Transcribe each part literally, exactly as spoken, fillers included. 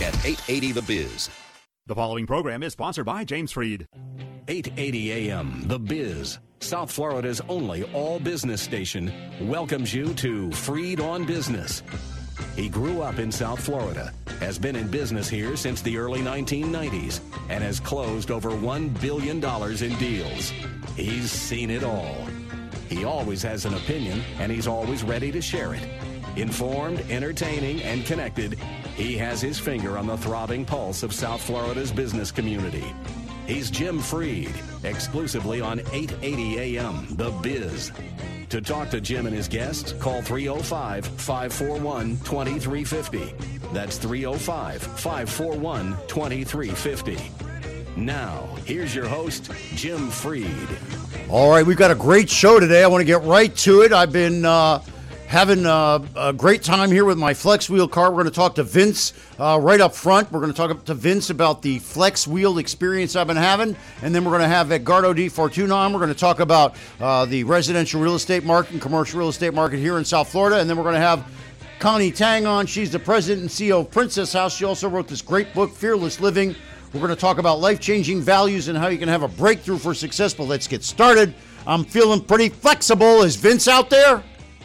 at eight eighty The Biz. The following program is sponsored by James Freed. eight eighty A M The Biz, South Florida's only all-business station, welcomes you to Freed on Business. He grew up in South Florida, has been in business here since the early nineteen nineties, and has closed over one billion dollars in deals. He's seen it all. He always has an opinion, and he's always ready to share it. Informed, entertaining, and connected, he has his finger on the throbbing pulse of South Florida's business community. He's Jim Freed, exclusively on eight eighty A M The Biz. To talk to Jim and his guests, call three oh five, five four one, two three five oh. That's three oh five, five four one, two three five oh. Now, here's your host, Jim Freed. All right, we've got a great show today. I want to get right to it. I've been uh, having uh, a great time here with my Flex Wheel car. We're going to talk to Vince uh, right up front. We're going to talk to Vince about the Flex Wheel experience I've been having. And then we're going to have Edgardo Di Fortuna on. We're going to talk about uh, the residential real estate market and commercial real estate market here in South Florida. And then we're going to have Connie Tang on. She's the president and C E O of Princess House. She also wrote this great book, Fearless Living. We're going to talk about life-changing values and how you can have a breakthrough for success. But let's get started. I'm feeling pretty flexible. Is Vince out there?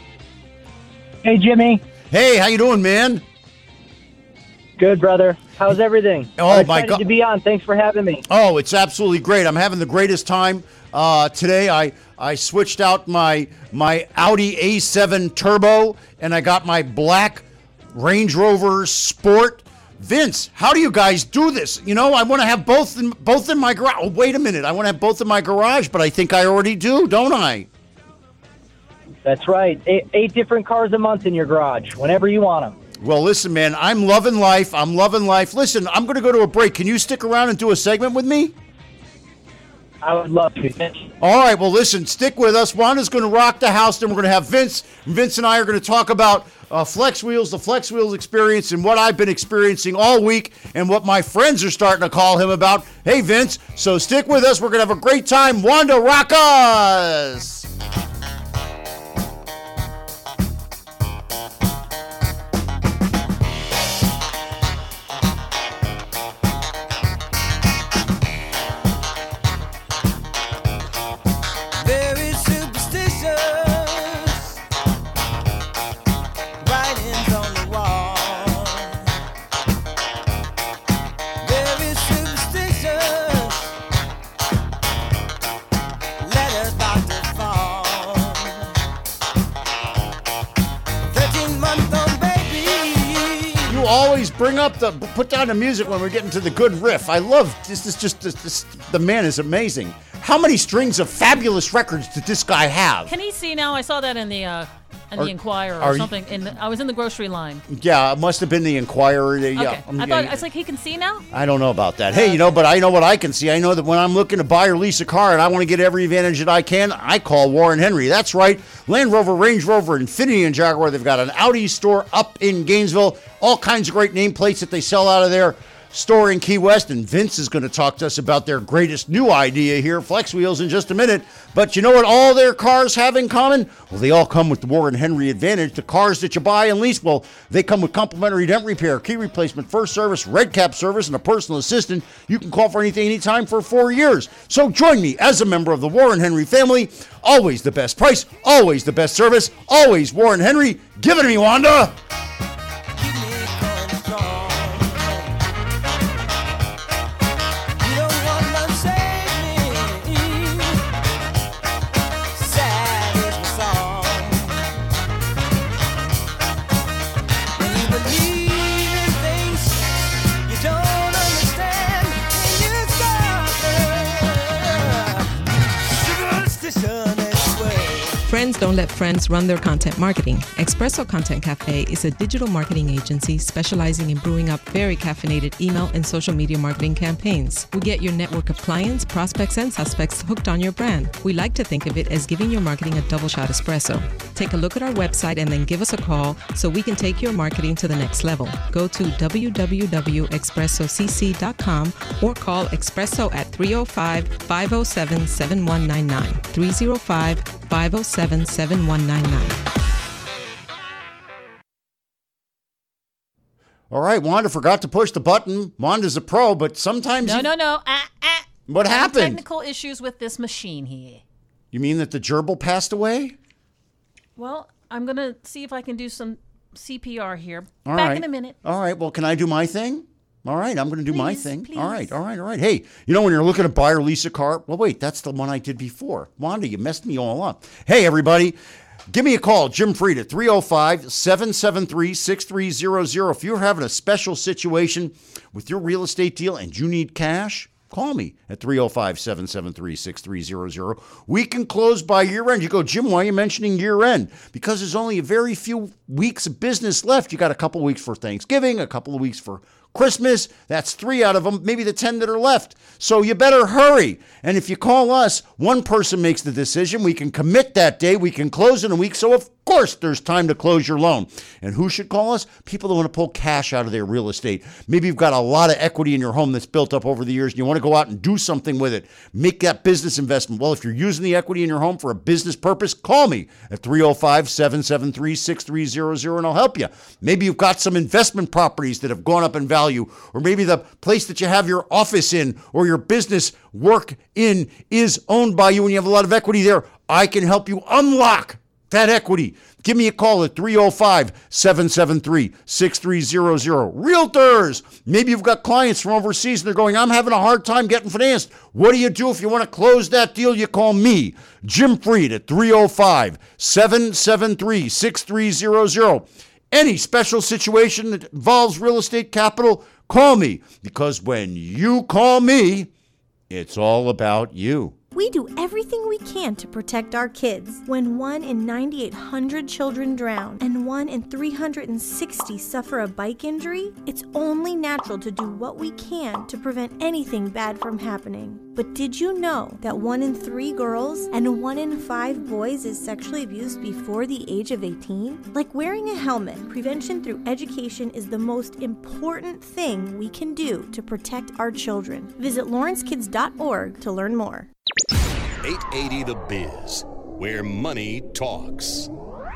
Hey, Jimmy. Hey, how you doing, man? Good, brother. How's everything? Oh, I'm my excited God. to be on. Thanks for having me. Oh, it's absolutely great. I'm having the greatest time uh, today. I, I switched out my my Audi A seven Turbo, and I got my black Range Rover Sport. Vince, how do you guys do this? You know, I want to have both in, both in my garage. Oh, wait a minute. I want to have both in my garage, but I think I already do, don't I? That's right. Eight, eight different cars a month in your garage, whenever you want them. Well, listen, man, I'm loving life. I'm loving life. Listen, I'm going to go to a break. Can you stick around and do a segment with me? I would love to. All right, well, listen, stick with us. Wanda's going to rock the house. Then we're going to have Vince. Vince and I are going to talk about uh, Flex Wheels, the Flex Wheels experience, and what I've been experiencing all week and what my friends are starting to call him about. Hey, Vince, so stick with us. We're going to have a great time. Wanda, rock us! Bring up the, put down the music when we're getting to the good riff. I love, this is just, this, this, the man is amazing. How many strings of fabulous records did this guy have? Can he see now? I saw that in the uh, in Are- the Enquirer are or you- something. In the, I was in the grocery line. Yeah, it must have been the Enquirer. Yeah, Okay. I'm- I thought yeah, I was like, he can see now? I don't know about that. Hey, you know, but I know what I can see. I know that when I'm looking to buy or lease a car and I want to get every advantage that I can, I call Warren Henry. That's right. Land Rover, Range Rover, Infiniti, and Jaguar. They've got an Audi store up in Gainesville. All kinds of great nameplates that they sell out of their store in Key West. And Vince is going to talk to us about their greatest new idea here, Flex Wheels, in just a minute. But you know what all their cars have in common? Well, they all come with the Warren Henry Advantage. The cars that you buy and lease, well, they come with complimentary dent repair, key replacement, first service, red cap service, and a personal assistant. You can call for anything, anytime for four years. So join me as a member of the Warren Henry family. Always the best price, always the best service, always Warren Henry. Give it to me, Wanda. Friends don't let friends run their content marketing. Espresso Content Cafe is a digital marketing agency specializing in brewing up very caffeinated email and social media marketing campaigns. We get your network of clients, prospects, and suspects hooked on your brand. We like to think of it as giving your marketing a double shot espresso. Take a look at our website and then give us a call so we can take your marketing to the next level. Go to w w w dot espresso c c dot com or call Espresso at three oh five, five oh seven, seven one nine nine. three oh five, five oh seven, seven one nine nine. All right, Wanda forgot to push the button. Wanda's a pro, but sometimes... No, you... no, no. Ah, ah. What happened? Technical issues with this machine here. You mean that the gerbil passed away? Well, I'm going to see if I can do some C P R here. All Back right. in a minute. All right, well, can I do my thing? All right, I'm going to do Please, my thing. please. All right, all right, all right. Hey, you know when you're looking to buy or lease a car? Well, wait, that's the one I did before. Wanda, you messed me all up. Hey, everybody, give me a call, Jim Freed at three oh five, seven seven three, six three zero zero. If you're having a special situation with your real estate deal and you need cash, call me at three oh five, seven seven three, six three zero zero. We can close by year end. You go, Jim, why are you mentioning year end? Because there's only a very few weeks of business left. You got a couple weeks for Thanksgiving, a couple of weeks for Christmas. That's three out of them, maybe the ten that are left. So you better hurry. And if you call us, one person makes the decision. We can commit that day. We can close in a week. So of course there's time to close your loan. And who should call us? People that want to pull cash out of their real estate. Maybe you've got a lot of equity in your home that's built up over the years and you want to go out and do something with it. Make that business investment. Well, if you're using the equity in your home for a business purpose, call me at three oh five, seven seven three, six three zero zero and I'll help you. Maybe you've got some investment properties that have gone up in value, or maybe the place that you have your office in or your business work in is owned by you and you have a lot of equity there. I can help you unlock that equity. Give me a call at three oh five, seven seven three, six three zero zero. Realtors, maybe you've got clients from overseas and they're going, I'm having a hard time getting financed. What do you do if you want to close that deal? You call me, Jim Freed, at three oh five, seven seven three, six three zero zero. Any special situation that involves real estate capital, call me, because when you call me, it's all about you. We do everything we can to protect our kids. When one in ninety-eight hundred children drown and one in three hundred sixty suffer a bike injury, it's only natural to do what we can to prevent anything bad from happening. But did you know that one in three girls and one in five boys is sexually abused before the age of eighteen? Like wearing a helmet, prevention through education is the most important thing we can do to protect our children. Visit lawrence kids dot org to learn more. eight eighty The Biz, where money talks.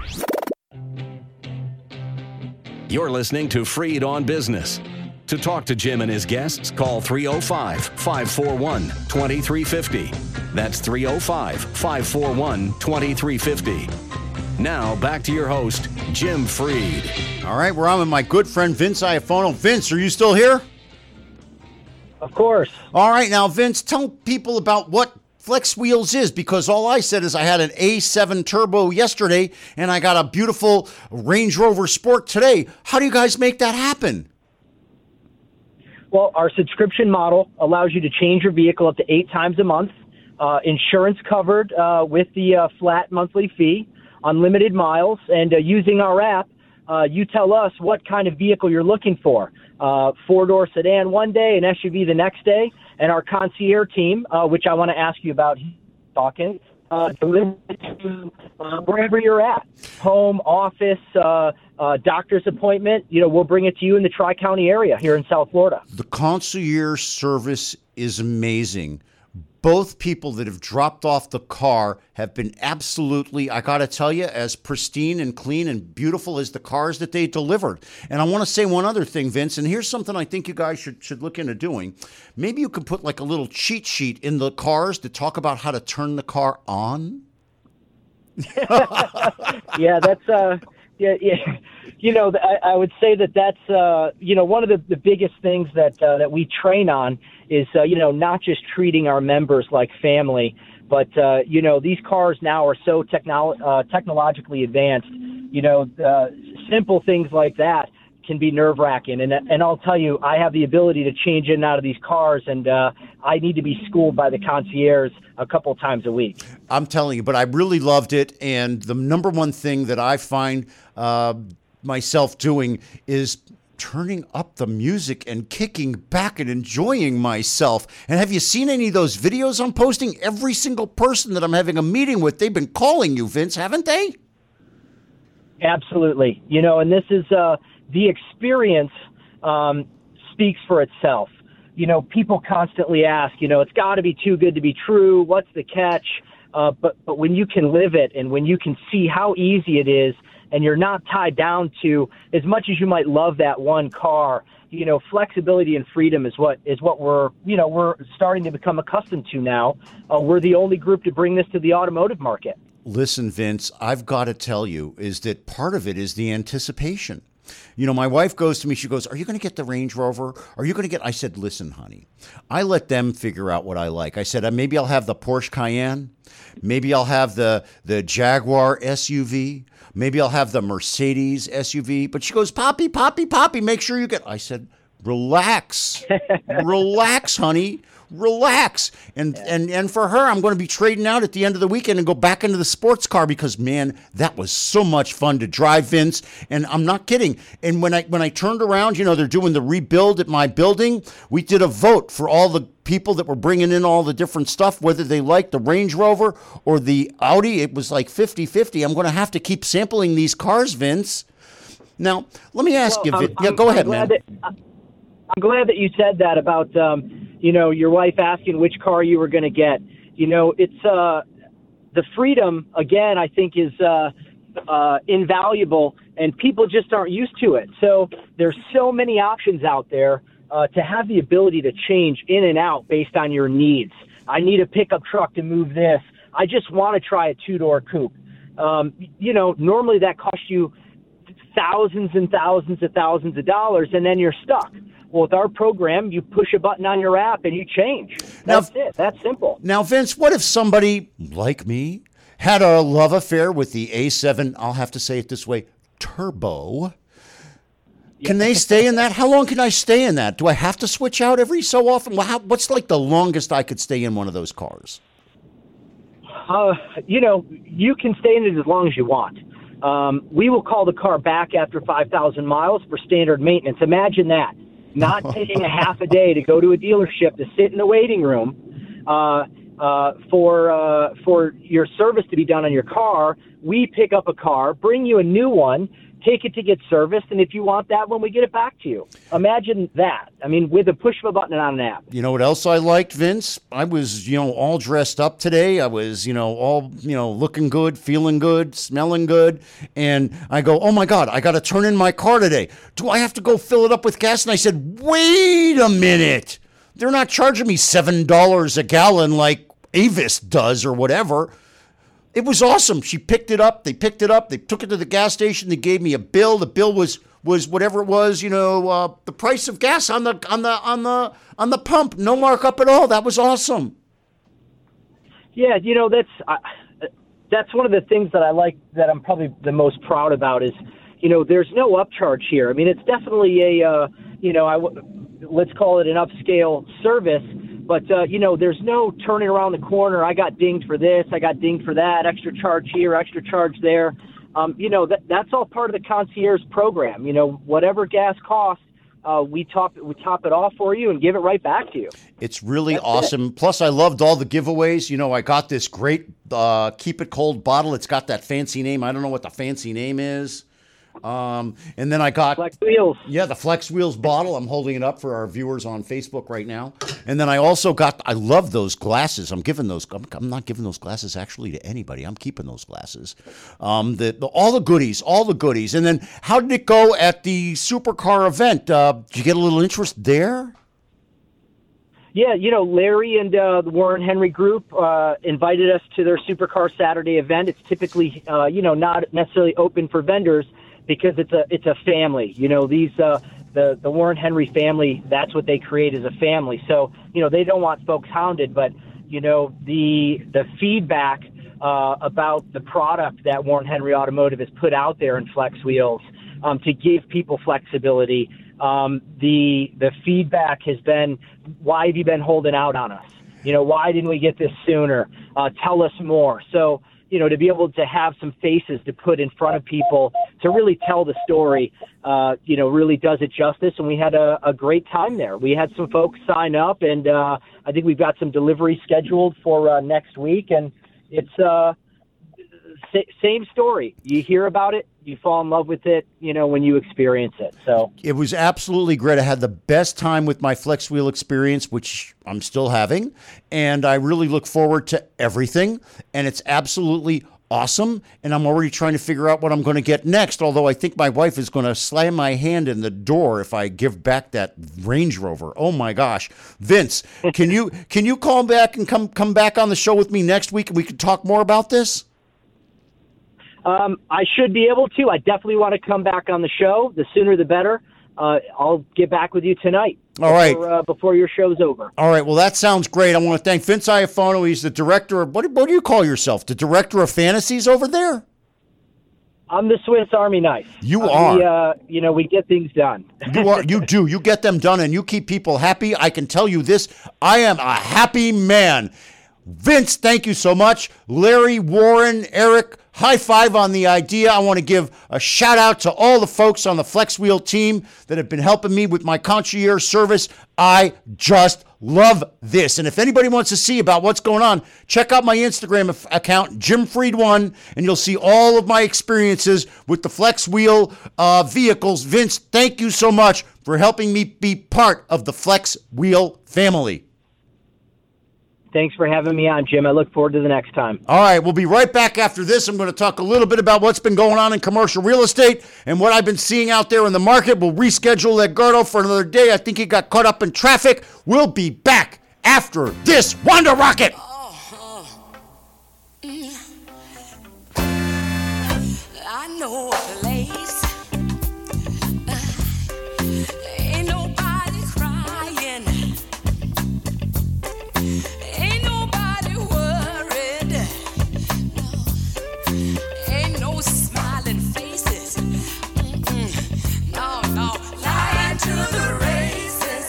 You're listening to Freed on Business. To talk to Jim and his guests, call three oh five, five four one, two three five oh. That's three oh five, five four one, two three five oh. Now, back to your host, Jim Freed. All right, we're on with my good friend Vince Iafono. Vince, are you still here? Of course. All right, now, Vince, tell people about what Flex Wheels is, because all I said is I had an A seven Turbo yesterday and I got a beautiful Range Rover Sport today. How do you guys make that happen? Well, our subscription model allows you to change your vehicle up to eight times a month, uh, insurance covered uh, with the uh, flat monthly fee, unlimited miles, and uh, using our app, uh, you tell us what kind of vehicle you're looking for. Uh, four-door sedan one day, an S U V the next day, and our concierge team, uh, which I want to ask you about, talking, uh, deliver it to uh, wherever you're at, home, office, uh, uh, doctor's appointment. You know, we'll bring it to you in the Tri-County area here in South Florida. The concierge service is amazing. Both people that have dropped off the car have been absolutely, I got to tell you, as pristine and clean and beautiful as the cars that they delivered. And I want to say one other thing, Vince, and here's something I think you guys should, should look into doing. Maybe you could put like a little cheat sheet in the cars to talk about how to turn the car on. Yeah, that's, uh, yeah, yeah. You know, I, I would say that that's, uh, you know, one of the, the biggest things that uh, that we train on is, uh, you know, not just treating our members like family, but, uh, you know, these cars now are so technolo- uh, technologically advanced. You know, uh, simple things like that can be nerve-wracking. And and I'll tell you, I have the ability to change in and out of these cars, and uh, I need to be schooled by the concierge a couple times a week. I'm telling you, but I really loved it. And the number one thing that I find uh, myself doing is turning up the music and kicking back and enjoying myself. And have you seen any of those videos I'm posting? Every single person that I'm having a meeting with, they've been calling you, Vince, haven't they? Absolutely. You know, and this is uh, the experience um, speaks for itself. You know, people constantly ask, you know, it's got to be too good to be true. What's the catch? Uh, but, but when you can live it and when you can see how easy it is and you're not tied down to, as much as you might love that one car, you know, flexibility and freedom is what is what we're, you know, we're starting to become accustomed to now. Uh, we're the only group to bring this to the automotive market. Listen, Vince, I've got to tell you is that part of it is the anticipation. You know, my wife goes to me, she goes, are you going to get the Range Rover? Are you going to get, I said, listen, honey, I let them figure out what I like. I said, uh, maybe I'll have the Porsche Cayenne. Maybe I'll have the, the Jaguar S U V. Maybe I'll have the Mercedes S U V. But she goes, Poppy, Poppy, Poppy, make sure you get, I said, relax, relax, honey. Relax. And, yeah. and and for her, I'm going to be trading out at the end of the weekend and go back into the sports car because, man, that was so much fun to drive, Vince. And I'm not kidding. And when I when I turned around, you know, they're doing the rebuild at my building. We did a vote for all the people that were bringing in all the different stuff, whether they liked the Range Rover or the Audi. It was like fifty-fifty. I'm going to have to keep sampling these cars, Vince. Now, let me ask well, you, Vince. I'm, Yeah, go I'm ahead, man. That, I'm glad that you said that about, um, you know, your wife asking which car you were going to get. You know, it's uh, the freedom, again, I think is uh, uh, invaluable, and people just aren't used to it. So there's so many options out there uh, to have the ability to change in and out based on your needs. I need a pickup truck to move this. I just want to try a two-door coupe. Um, you know, normally that costs you thousands and thousands of thousands of dollars, and then you're stuck. Well, with our program, you push a button on your app and you change. That's now, it. That's simple. Now, Vince, what if somebody like me had a love affair with the A seven, I'll have to say it this way, Turbo? Can they stay in that? How long can I stay in that? Do I have to switch out every so often? Well, how, what's like the longest I could stay in one of those cars? Uh, you know, you can stay in it as long as you want. Um, we will call the car back after five thousand miles for standard maintenance. Imagine that. Not taking a half a day to go to a dealership to sit in the waiting room uh, uh, for uh, for your service to be done on your car. We pick up a car, bring you a new one, take it to get serviced, and if you want that one, we get it back to you. Imagine that. I mean, with a push of a button and on an app. You know what else I liked, Vince? I was, you know, all dressed up today. I was, you know, all, you know, looking good, feeling good, smelling good. And I go, oh, my God, I got to turn in my car today. Do I have to go fill it up with gas? And I said, wait a minute. They're not charging me seven dollars a gallon like Avis does or whatever. It was awesome. She picked it up. They picked it up. They took it to the gas station. They gave me a bill. The bill was was whatever it was, you know, uh, the price of gas on the on the on the on the pump. No markup at all. That was awesome. Yeah, you know, that's uh, that's one of the things that I like, that I'm probably the most proud about is, you know, there's no upcharge here. I mean, it's definitely a uh, you know, I w- let's call it an upscale service. But, uh, you know, there's no turning around the corner. I got dinged for this. I got dinged for that. Extra charge here, extra charge there. Um, you know, that, that's all part of the concierge program. You know, whatever gas costs, uh, we top we top it off for you and give it right back to you. It's really that's awesome. It. Plus, I loved all the giveaways. You know, I got this great uh, Keep It Cold bottle. It's got that fancy name. I don't know what the fancy name is. Um, and then I got Flex Wheels. Yeah, the Flex Wheels bottle. I'm holding it up for our viewers on Facebook right now. And then I also got, I love those glasses. I'm giving those, I'm, I'm not giving those glasses actually to anybody. I'm keeping those glasses. Um, the, the all the goodies, all the goodies. And then how did it go at the Supercar event? Uh, did you get a little interest there? Yeah, you know, Larry and uh, the Warren Henry Group uh, invited us to their Supercar Saturday event. It's typically, uh, you know, not necessarily open for vendors, because it's a it's a family. You know, these uh, the the Warren Henry family, that's what they create, as a family. So, you know, they don't want folks hounded, but you know, the the feedback uh, about the product that Warren Henry Automotive has put out there in Flex Wheels um, to give people flexibility. Um, the the feedback has been, why have you been holding out on us? You know, why didn't we get this sooner? Uh, tell us more. So, you know, to be able to have some faces to put in front of people to really tell the story, uh, you know, really does it justice. And we had a, a great time there. We had some folks sign up, and uh, I think we've got some delivery scheduled for uh, next week. And it's uh, sa- same story. You hear about it, you fall in love with it, you know, when you experience it. So it was absolutely great. I had the best time with my Flex Wheel experience, which I'm still having, and I really look forward to everything. And it's absolutely awesome, and I'm already trying to figure out what I'm going to get next, although I think my wife is going to slam my hand in the door if I give back that Range Rover. Oh my gosh. Vince, can you can you call back and come come back on the show with me next week and we can talk more about this? Um, I should be able to. I definitely want to come back on the show. The sooner the better. Uh, I'll get back with you tonight. All right. Before, uh, before your show's over. All right. Well, that sounds great. I want to thank Vince Iafono. He's the director of, what, what do you call yourself? The director of fantasies over there? I'm the Swiss Army knife. You uh, are. We, uh, you know, we get things done. You are. You do. You get them done, and you keep people happy. I can tell you this. I am a happy man. Vince, thank you so much. Larry, Warren, Eric, high five on the idea. I want to give a shout out to all the folks on the Flex Wheel team that have been helping me with my concierge service. I just love this. And if anybody wants to see about what's going on, check out my Instagram account, Jim Freed one, and you'll see all of my experiences with the Flex Wheel uh, vehicles. Vince, thank you so much for helping me be part of the Flex Wheel family. Thanks for having me on, Jim. I look forward to the next time. All right, we'll be right back after this. I'm going to talk a little bit about what's been going on in commercial real estate and what I've been seeing out there in the market. We'll reschedule Edgardo for another day. I think he got caught up in traffic. We'll be back after this Wonder Rocket. Oh, uh, mm. I know a place. Uh, ain't nobody crying. Ain't nobody worried. No, ain't no smiling faces. Mm-mm. No, no, lying to the races.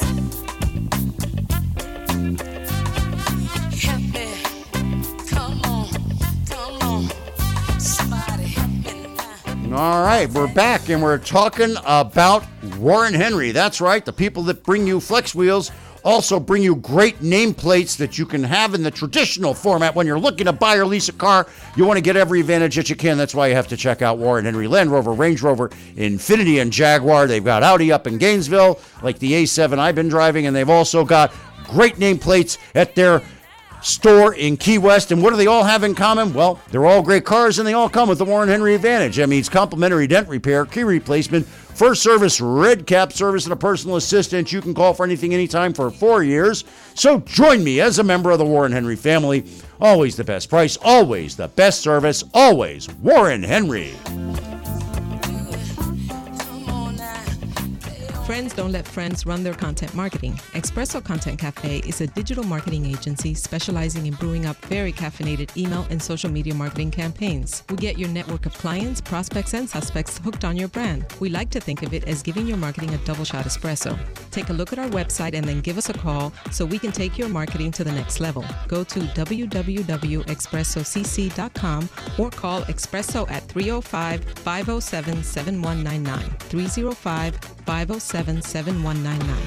Help me, come on, come on, somebody help me now. All right, we're back, and we're talking about Warren Henry. That's right, the people that bring you Flex Wheels also bring you great nameplates that you can have in the traditional format. When you're looking to buy or lease a car, you want to get every advantage that you can. That's why you have to check out Warren Henry. Land Rover, Range Rover, Infiniti, and Jaguar. They've got Audi up in Gainesville, like the A seven I've been driving, and they've also got great nameplates at their store in Key West. And what do they all have in common? Well, they're all great cars, and they all come with the Warren Henry Advantage. That means complimentary dent repair, key replacement, first service, red cap service, and a personal assistant. You can call for anything, anytime for four years. So join me as a member of the Warren Henry family. Always the best price, always the best service, always Warren Henry. Friends don't let friends run their content marketing. Espresso Content Cafe is a digital marketing agency specializing in brewing up very caffeinated email and social media marketing campaigns. We get your network of clients, prospects, and suspects hooked on your brand. We like to think of it as giving your marketing a double shot espresso. Take a look at our website and then give us a call so we can take your marketing to the next level. Go to w w w dot espresso c c dot com or call Espresso at three oh five, five oh seven, seven one nine nine. three oh five, five oh seven, seven one nine nine.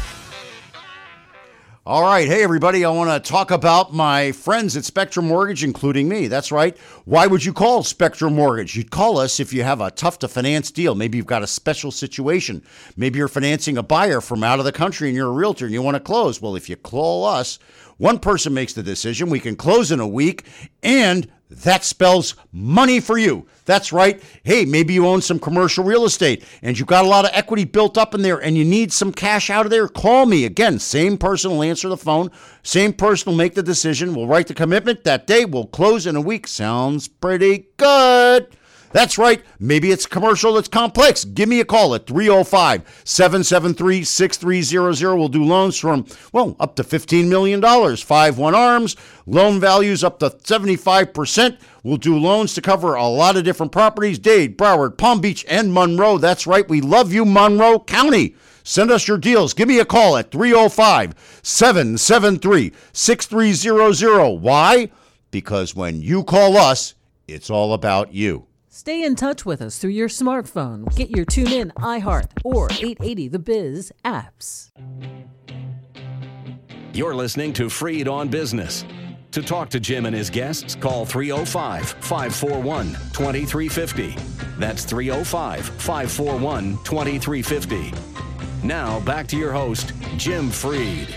All right. Hey, everybody. I want to talk about my friends at Spectrum Mortgage, including me. That's right. Why would you call Spectrum Mortgage? You'd call us if you have a tough-to-finance deal. Maybe you've got a special situation. Maybe you're financing a buyer from out of the country and you're a realtor and you want to close. Well, if you call us, one person makes the decision. We can close in a week, and that spells money for you. That's right. Hey, maybe you own some commercial real estate and you've got a lot of equity built up in there and you need some cash out of there. Call me. Again, same person will answer the phone. Same person will make the decision. We'll write the commitment that day. We'll close in a week. Sounds pretty good. That's right. Maybe it's commercial that's complex. Give me a call at three oh five, seven seven three, six three zero zero. We'll do loans from, well, up to fifteen million dollars. five one Arms. Loan values up to seventy-five percent. We'll do loans to cover a lot of different properties. Dade, Broward, Palm Beach, and Monroe. That's right. We love you, Monroe County. Send us your deals. Give me a call at three oh five, seven seven three, six three zero zero. Why? Because when you call us, it's all about you. Stay in touch with us through your smartphone. Get your TuneIn, iHeart, or eight eighty The Biz apps. You're listening to Freed on Business. To talk to Jim and his guests, call three oh five, five four one, two three five oh. That's three oh five, five four one, two three five oh. Now, back to your host, Jim Freed.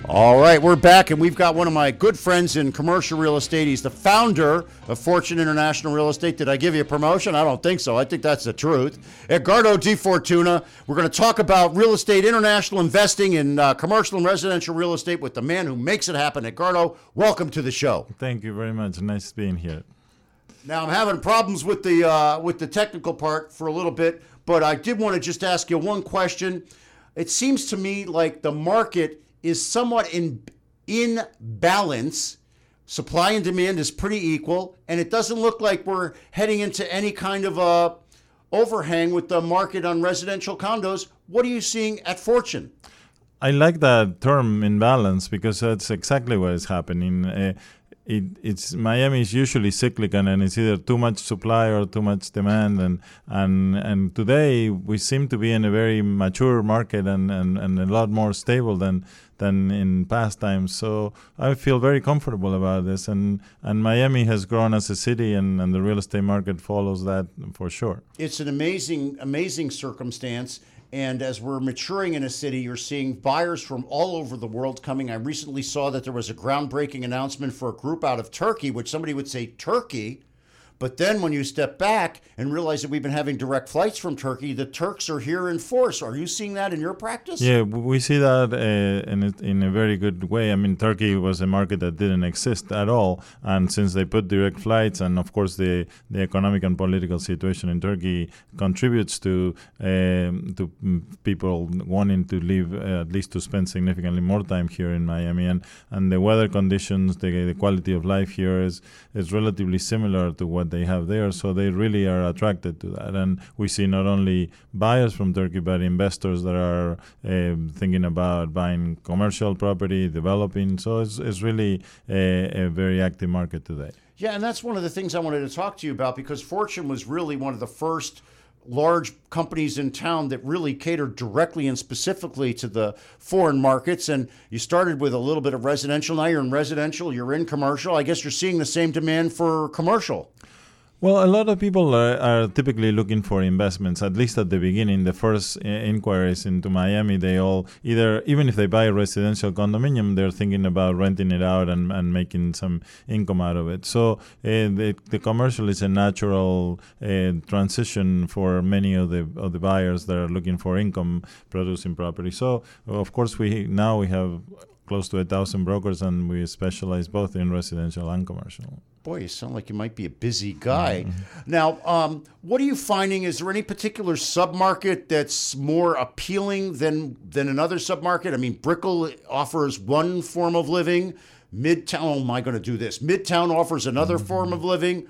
All right, we're back, and we've got one of my good friends in commercial real estate. He's the founder of Fortune International Real Estate. Did I give you a promotion? I don't think so. I think that's the truth. Edgardo Di Fortuna. We're going to talk about real estate, international investing in uh, commercial and residential real estate with the man who makes it happen. Edgardo, welcome to the show. Thank you very much. Nice being here. Now, I'm having problems with the uh, with the technical part for a little bit, but I did want to just ask you one question. It seems to me like the market is somewhat in in balance. Supply and demand is pretty equal, and it doesn't look like we're heading into any kind of a overhang with the market on residential condos. What are you seeing at Fortune? I like that term imbalance because that's exactly what is happening. Uh, It, it's Miami is usually cyclical, and it's either too much supply or too much demand. And and and today we seem to be in a very mature market and, and, and a lot more stable than than in past times. So I feel very comfortable about this. And and Miami has grown as a city, and, and the real estate market follows that for sure. It's an amazing, amazing circumstance. And as we're maturing in a city, you're seeing buyers from all over the world coming. I recently saw that there was a groundbreaking announcement for a group out of Turkey, which somebody would say Turkey. But then when you step back and realize that we've been having direct flights from Turkey, the Turks are here in force. Are you seeing that in your practice? Yeah, we see that uh, in, a, in a very good way. I mean, Turkey was a market that didn't exist at all. And since they put direct flights, and of course the, the economic and political situation in Turkey contributes to um, to people wanting to live, uh, at least to spend significantly more time here in Miami. And, and the weather conditions, the, the quality of life here is, is relatively similar to what they have there, so they really are attracted to that. And we see not only buyers from Turkey, but investors that are uh, thinking about buying commercial property, developing. So it's, it's really a, a very active market today. Yeah, and that's one of the things I wanted to talk to you about, because Fortune was really one of the first large companies in town that really catered directly and specifically to the foreign markets. And you started with a little bit of residential. Now you're in residential, you're in commercial. I guess you're seeing the same demand for commercial. Well, a lot of people are, are typically looking for investments, at least at the beginning. The first uh, inquiries into Miami, they all either, even if they buy a residential condominium, they're thinking about renting it out and, and making some income out of it. So uh, the, the commercial is a natural uh, transition for many of the of the buyers that are looking for income producing property. So, of course, we now we have close to a thousand brokers, and we specialize both in residential and commercial. Boy, you sound like you might be a busy guy. Mm-hmm. Now, um, what are you finding? Is there any particular submarket that's more appealing than than another submarket? I mean, Brickell offers one form of living. Midtown, oh, am I going to do this? Midtown offers another mm-hmm. form of living.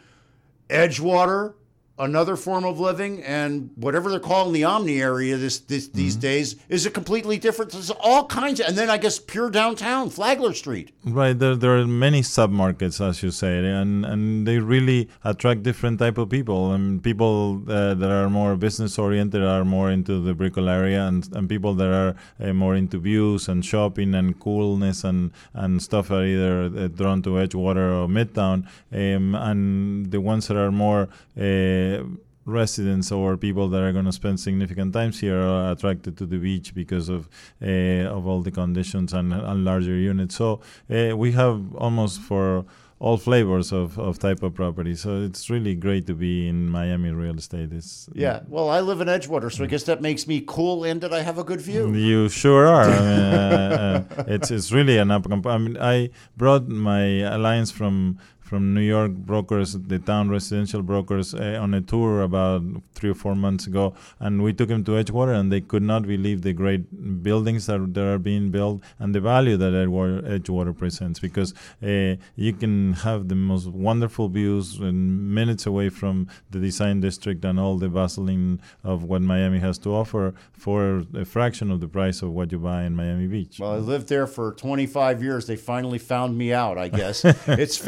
Edgewater, another form of living, and whatever they're calling the Omni area this, this these mm-hmm. days is a completely different. There's all kinds of, and then I guess pure downtown, Flagler Street. Right, there there are many submarkets, as you say, and and they really attract different type of people. And people uh, that are more business oriented are more into the Brickell area, and, and people that are uh, more into views and shopping and coolness and and stuff are either uh, drawn to Edgewater or Midtown, um, and the ones that are more uh, residents or people that are going to spend significant times here are attracted to the beach because of uh, of all the conditions and, and larger units. So uh, we have almost for all flavors of, of type of property. So it's really great to be in Miami real estate. It's, yeah, well, I live in Edgewater, so I guess that makes me cool, and that I have a good view. You sure are. I mean, uh, uh, it's it's really an up. I mean, I brought my alliance from from New York brokers, the town residential brokers, uh, on a tour about three or four months ago, and we took them to Edgewater, and they could not believe the great buildings that, that are being built and the value that Edgewater, Edgewater presents, because uh, you can have the most wonderful views and minutes away from the design district and all the bustling of what Miami has to offer for a fraction of the price of what you buy in Miami Beach. Well, I lived there for twenty-five years. They finally found me out, I guess. It's fabulous.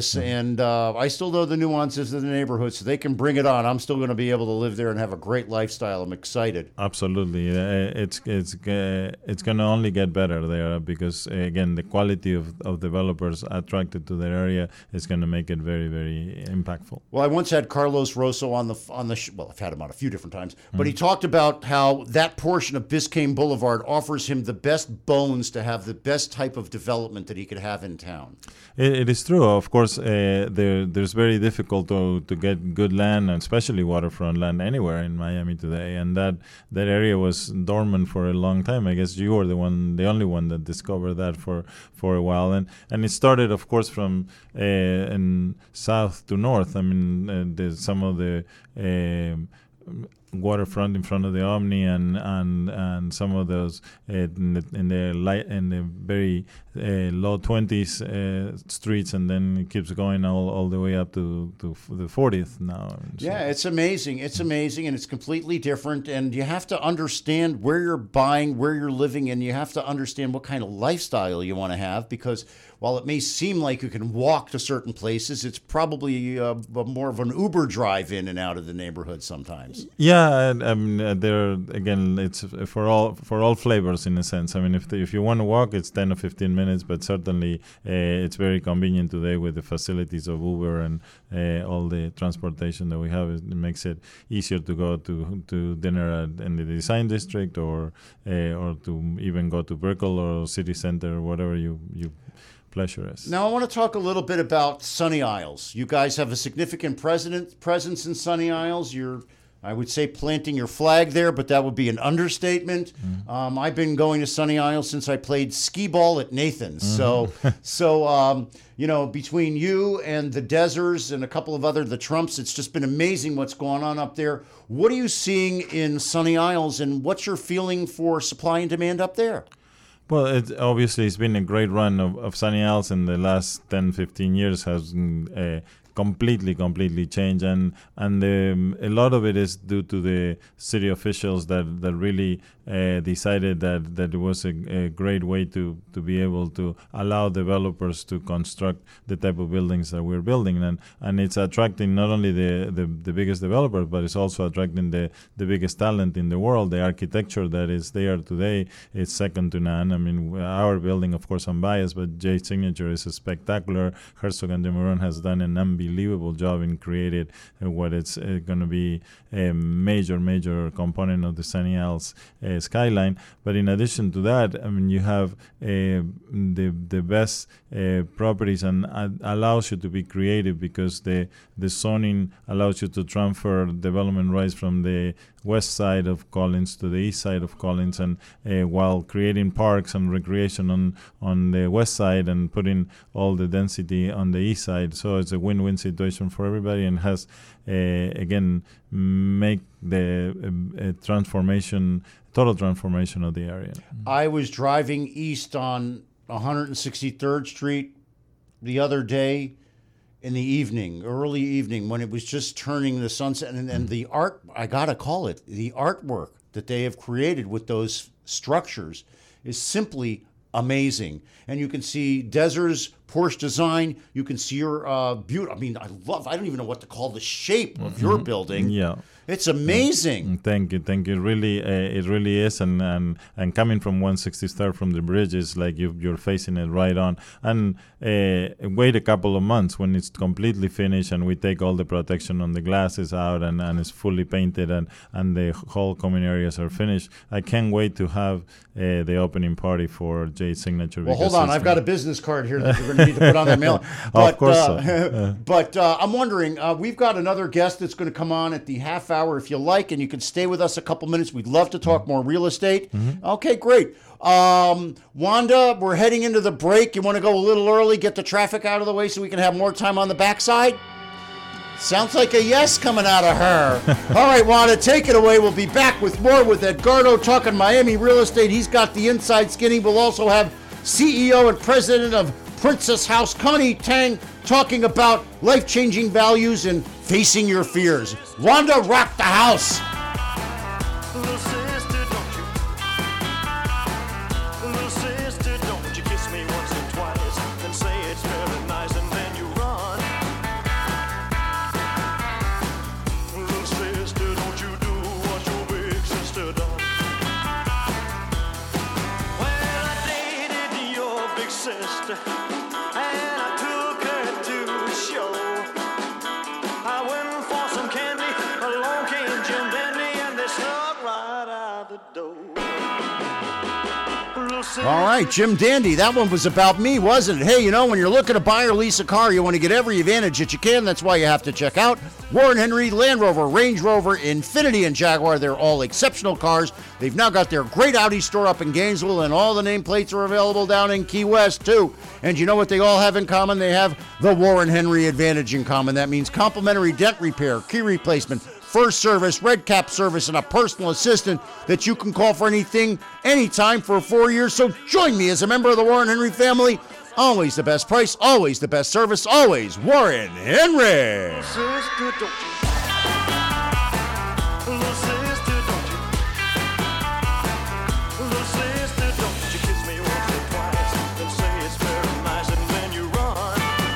this, and uh, I still know the nuances of the neighborhood, so they can bring it on. I'm still going to be able to live there and have a great lifestyle. I'm excited. Absolutely, uh, it's it's uh, it's going to only get better there because uh, again, the quality of, of developers attracted to their area is going to make it very, very impactful. Well, I once had Carlos Rosso on the on the sh- well, I've had him on a few different times, but mm-hmm. he talked about how that portion of Biscayne Boulevard offers him the best bones to have the best type of development that he could have in town. It, it is true. Of course, uh, there there's very difficult to, to get good land, and especially waterfront land anywhere in Miami today. And that, that area was dormant for a long time. I guess you were the one, the only one that discovered that for, for a while. And and it started, of course, from uh, in south to north. I mean, uh, there's some of the uh, waterfront in front of the Omni and and, and some of those uh, in, the, in the light in the very uh, low twenties uh, streets, and then it keeps going all, all the way up to, to the fortieth now. So. Yeah, it's amazing. It's amazing, and it's completely different. And you have to understand where you're buying, where you're living, and you have to understand what kind of lifestyle you want to have, because while it may seem like you can walk to certain places, it's probably uh, more of an Uber drive in and out of the neighborhood sometimes. Yeah, I mean, uh, there again, it's for all for all flavors in a sense. I mean, if the, if you want to walk, it's ten or fifteen minutes, but certainly uh, it's very convenient today with the facilities of Uber and uh, all the transportation that we have. It makes it easier to go to to dinner at, in the Design District, or uh, or to even go to Brickell or City Center, or whatever you you. pleasure is. Now, I want to talk a little bit about Sunny Isles. You guys have a significant president, presence in Sunny Isles. You're, I would say, planting your flag there, but that would be an understatement. Mm-hmm. Um, I've been going to Sunny Isles since I played skee ball at Nathan's. Mm-hmm. So, so um, you know, between you and the Desers and a couple of other, the Trumps, it's just been amazing what's going on up there. What are you seeing in Sunny Isles, and what's your feeling for supply and demand up there? Well, it, obviously, it's been a great run of, of Sunny Isles in the last ten, fifteen years. Has uh, completely, completely changed, and and um, a lot of it is due to the city officials that that really uh, decided that that it was a, a great way to to be able to allow developers to construct the type of buildings that we're building, and and it's attracting not only the the, the biggest developers, but it's also attracting the the biggest talent in the world. The architecture that is there today is second to none. I mean, our building, of course, I'm biased, but J Signature is a spectacular. Herzog and de Meuron has done an unbelievable job in creating uh, what it's uh, going to be a major, major component of the Sunny Isles uh, skyline. But in addition to that, I mean, you have uh, the the best uh, properties, and uh, allows you to be creative, because the the zoning allows you to transfer development rights from the west side of Collins to the east side of Collins, and uh, while creating parks and recreation on, on the west side and putting all the density on the east side. So it's a win-win situation for everybody, and has, uh, again, make the uh, transformation, total transformation of the area. I was driving east on one hundred sixty-third Street the other day, in the evening, early evening, when it was just turning the sunset, and, and the art, I gotta call it, the artwork that they have created with those structures is simply amazing. And you can see Deser's Porsche design, you can see your uh, beauty. I mean, I love, I don't even know what to call the shape of mm-hmm. your building. Yeah. It's amazing. Thank you, thank you. Really, uh, it really is, and, and and coming from one sixty-third from the bridge is like you, you're facing it right on. And uh, wait a couple of months when it's completely finished, and we take all the protection on the glasses out, and, and it's fully painted, and, and the whole common areas are finished. I can't wait to have uh, the opening party for J Signature. Well, hold on, I've got a business card here that we're going to need to put on the mail. But, of course, uh, so. uh, but uh, I'm wondering, uh, we've got another guest that's going to come on at the half hour if you like, and you can stay with us a couple minutes. We'd love to talk more real estate. Mm-hmm. Okay, great. Um, Wanda, we're heading into the break. You want to go a little early, get the traffic out of the way so we can have more time on the backside? Sounds like a yes coming out of her. All right, Wanda, take it away. We'll be back with more with Edgardo talking Miami real estate. He's got the inside skinny. We'll also have C E O and president of Princess House, Connie Tang, talking about life-changing values and facing your fears. Wanda, rock the house. Little sister, don't you? Little sister, don't you kiss me once or twice, then say it's very nice, and then you run. and I took her to the show. I went for some candy, along came Jim Dandy, and they snuck right out the door. All right, Jim Dandy, that one was about me, wasn't it? Hey, you know, when you're looking to buy or lease a car, you want to get every advantage that you can. That's why you have to check out Warren Henry, Land Rover, Range Rover, Infiniti, and Jaguar. They're all exceptional cars. They've now got their great Audi store up in Gainesville, and all the nameplates are available down in Key West, too. And you know what they all have in common? They have the Warren Henry advantage in common. That means complimentary dent repair, key replacement, first service, red cap service, and a personal assistant that you can call for anything, anytime for four years. So join me as a member of the Warren Henry family. Always the best price, always the best service, always Warren Henry. Sister, don't you? Little sister, don't you? Little sister, don't you kiss me once or twice and say it's very nice, and then you run.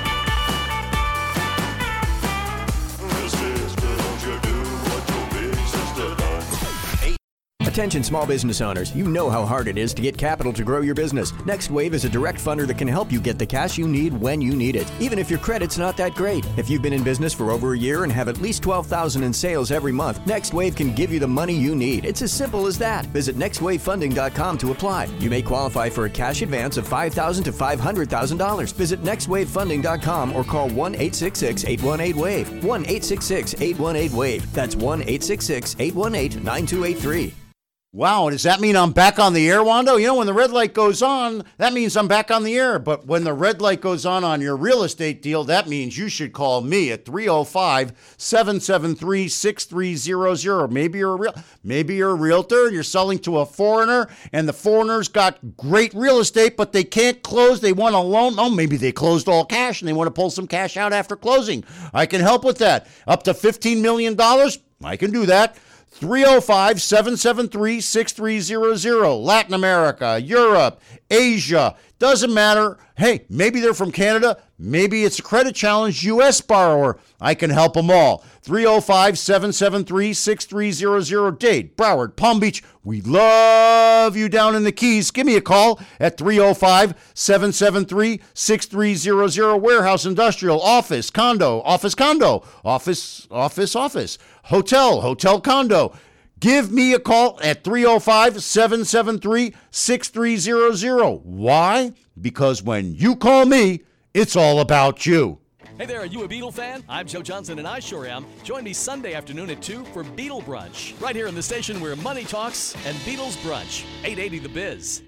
Little sister, don't you do what your big sister does? Attention small business owners, you know how hard it is to get capital to grow your business. NextWave is a direct funder that can help you get the cash you need when you need it, even if your credit's not that great. If you've been in business for over a year and have at least twelve thousand dollars in sales every month, NextWave can give you the money you need. It's as simple as that. Visit next wave funding dot com to apply. You may qualify for a cash advance of five thousand dollars to five hundred thousand dollars. Visit next wave funding dot com or call one eight six six, eight one eight, wave. one eight six six, eight one eight, wave. That's one eight six six, eight one eight, nine two eight three. Wow, does that mean I'm back on the air, Wando? You know, when the red light goes on, that means I'm back on the air. But when the red light goes on on your real estate deal, that means you should call me at three oh five, seven seven three, six three zero zero. Maybe you're a real, maybe you're a realtor, you're selling to a foreigner, and the foreigner's got great real estate, but they can't close. They want a loan. Oh, maybe they closed all cash and they want to pull some cash out after closing. I can help with that. Up to fifteen million dollars, I can do that. three oh five, seven seven three, six three zero zero. Latin America, Europe, Asia, doesn't matter. Hey, maybe they're from Canada. Maybe it's a credit challenged U S borrower. I can help them all. three oh five, seven seven three, six three zero zero. Dade, Broward, Palm Beach. We love you down in the Keys. Give me a call at three oh five, seven seven three, six three zero zero. Warehouse, industrial, office, condo, office, condo, office, office, office, hotel, hotel, condo. Give me a call at three oh five, seven seven three, six three zero zero. Why? Because when you call me, it's all about you. Hey there, are you a Beatle fan? I'm Joe Johnson, and I sure am. Join me Sunday afternoon at two for Beatle Brunch, right here in the station where money talks and Beatles brunch. eight eighty The Biz.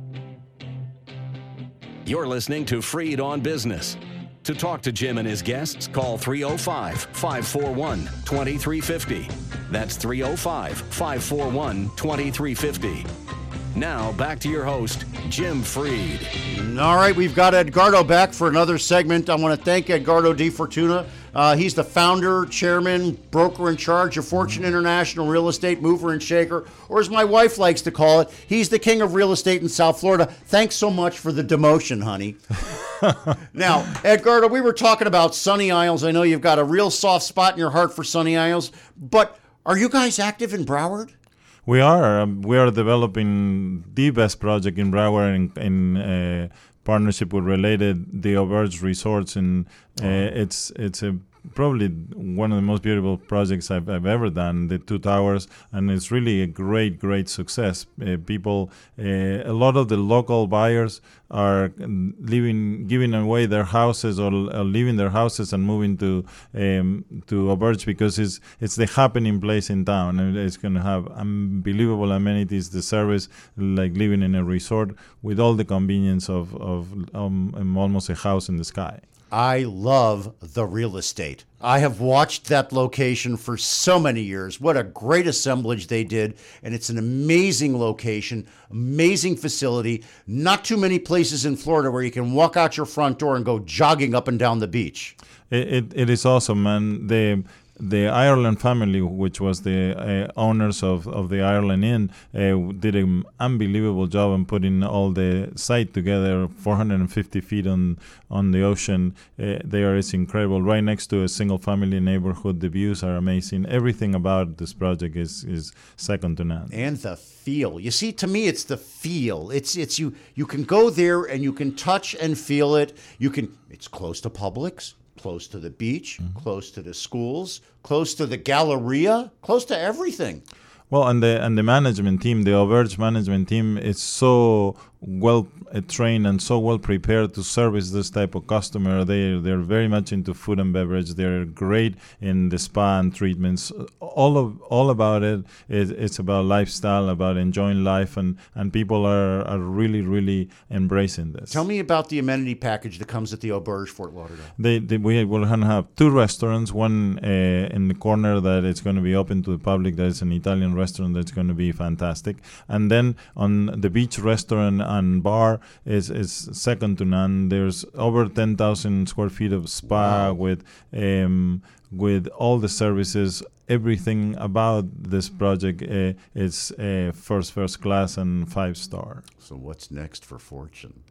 You're listening to Freed on Business. To talk to Jim and his guests, call three oh five, five four one, two three five oh. That's three oh five, five four one, two three five oh. Now, back to your host, Jim Freed. All right, we've got Edgardo back for another segment. I want to thank Edgardo Di Fortuna. Uh, he's the founder, chairman, broker in charge of Fortune International Real Estate, mover and shaker, or as my wife likes to call it, he's the king of real estate in South Florida. Thanks so much for the demotion, honey. Now, Edgardo, we were talking about Sunny Isles. I know you've got a real soft spot in your heart for Sunny Isles, but are you guys active in Broward? We are. Um, we are developing the best project in Broward in, in uh, partnership with Related, the Auberge Resorts, and uh, it's it's a probably one of the most beautiful projects I've, I've ever done, the two towers, and it's really a great, great success. Uh, people, uh, a lot of the local buyers are living, giving away their houses or, or leaving their houses and moving to um, to Auberge because it's it's the happening place in town, and it's going to have unbelievable amenities, the service like living in a resort with all the convenience of of um, almost a house in the sky. I love the real estate. I have watched that location for so many years. What a great assemblage they did. And it's an amazing location, amazing facility. Not too many places in Florida where you can walk out your front door and go jogging up and down the beach. It, it, it is awesome, man. The the Ireland family, which was the uh, owners of, of the Ireland Inn, uh, did an unbelievable job in putting all the site together, four hundred fifty feet on on the ocean. Uh, there is incredible, right next to a single-family neighborhood. The views are amazing. Everything about this project is is second to none. And the feel. You see, to me, it's the feel. It's it's you. You can go there and you can touch and feel it. You can. It's close to Publix, close to the beach, mm-hmm. close to the schools, close to the Galleria, close to everything. Well, and the and the management team, the Auberge management team, is so well uh, trained and so well prepared to service this type of customer. They they're very much into food and beverage. They're great in the spa and treatments. All of all about it. it it's about lifestyle, about enjoying life, and, and people are, are really really embracing this. Tell me about the amenity package that comes at the Auberge Fort Lauderdale. They, they we will have two restaurants. One uh, in the corner that it's going to be open to the public. That is an Italian restaurant that's going to be fantastic. And then on the beach restaurant and bar is, is second to none. There's over ten thousand square feet of spa wow. with um, with all the services. Everything about this project uh, is uh, first first class and five star. So what's next for Fortune?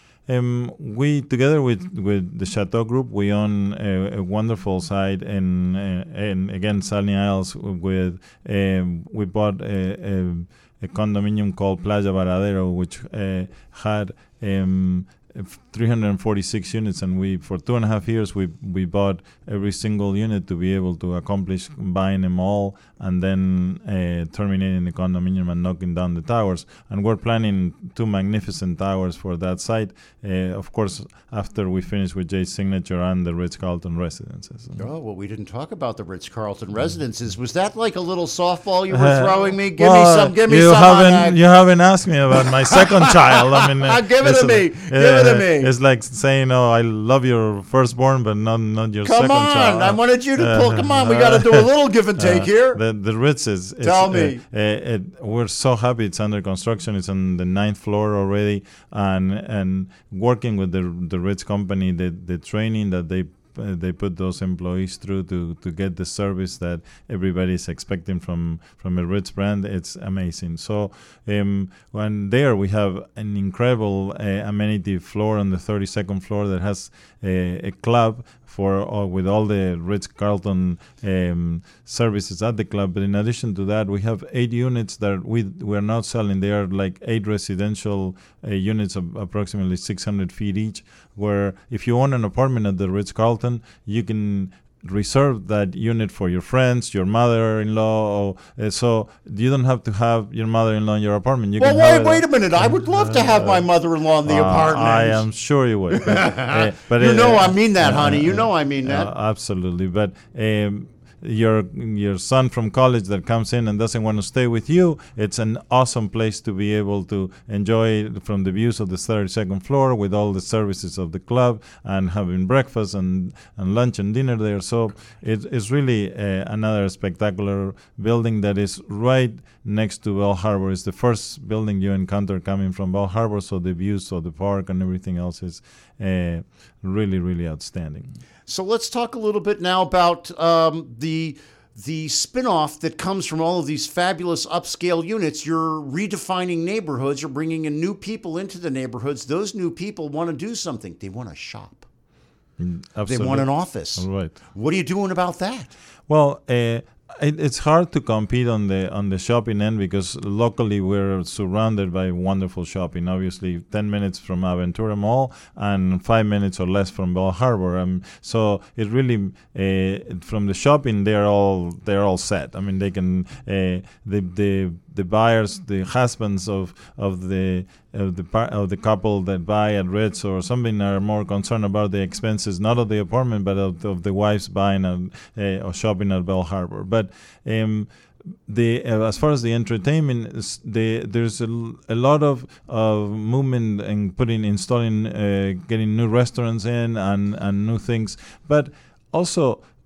Um, we, together with, with the Chateau Group, we own a, a wonderful site in, uh, in again, Sunny Isles. With um, we bought a, a, a condominium called Playa Varadero, which uh, had um, three hundred forty-six units, and we for two and a half years we we bought every single unit to be able to accomplish buying them all and then uh, terminating the condominium and knocking down the towers. And we're planning two magnificent towers for that site. Uh, of course, after we finish with Jay's Signature and the Ritz-Carlton Residences. Oh, well, we didn't talk about the Ritz-Carlton Residences. Was that like a little softball you were uh, throwing me? Give well, me some. Give me you some. Haven't, you haven't asked me about my second child. I mean, uh, give it to me. Uh, give it to me. It's like saying, "Oh, I love your firstborn, but not not your come second on. child." Come on, I wanted you to pull. Uh, come on, we got to do a little give and take uh, here. The the Ritz is. is Tell me. Uh, uh, it, we're so happy it's under construction. It's on the ninth floor already, and and working with the the Ritz company, the the training that they. Uh, they put those employees through to, to get the service that everybody is expecting from, from a Ritz brand. It's amazing. So um, when there we have an incredible uh, amenity floor on the thirty-second floor that has a, a club for uh, with all the Ritz-Carlton um, services at the club. But in addition to that, we have eight units that we we're not selling. They are like eight residential uh, units of approximately six hundred feet each, where if you own an apartment at the Ritz-Carlton, you can reserve that unit for your friends, your mother-in-law. Uh, so you don't have to have your mother-in-law in your apartment. You well, can wait, have wait a minute. I would love to have my mother-in-law in the uh, apartment. I am sure you would. But, uh, but you uh, know I mean that, uh, honey. You know I mean that. Uh, absolutely. But um, your your son from college that comes in and doesn't want to stay with you, it's an awesome place to be able to enjoy from the views of the thirty-second floor with all the services of the club and having breakfast and, and lunch and dinner there. So it, it's really uh, another spectacular building that is right next to Bell Harbor. It's the first building you encounter coming from Bell Harbor, so the views of the park and everything else is uh, really, really outstanding. So let's talk a little bit now about um, the the spin-off that comes from all of these fabulous upscale units. You're redefining neighborhoods. You're bringing in new people into the neighborhoods. Those new people want to do something. They want to shop. Mm, they want an office. All right. What are you doing about that? Well, uh, it, it's hard to compete on the on the shopping end because locally we're surrounded by wonderful shopping. Obviously, ten minutes from Aventura Mall and five minutes or less from Bell Harbor. Um, so it really uh, from the shopping they're all they're all set. I mean, they can uh, the the the buyers, the husbands of of the of the par- of the couple that buy at Ritz or something are more concerned about the expenses, not of the apartment, but of, of the wives buying and uh, or shopping at Bell Harbor. But um, the uh, as far as the entertainment, is the there's a, a lot of of movement in putting installing, uh, getting new restaurants in and and new things, but also.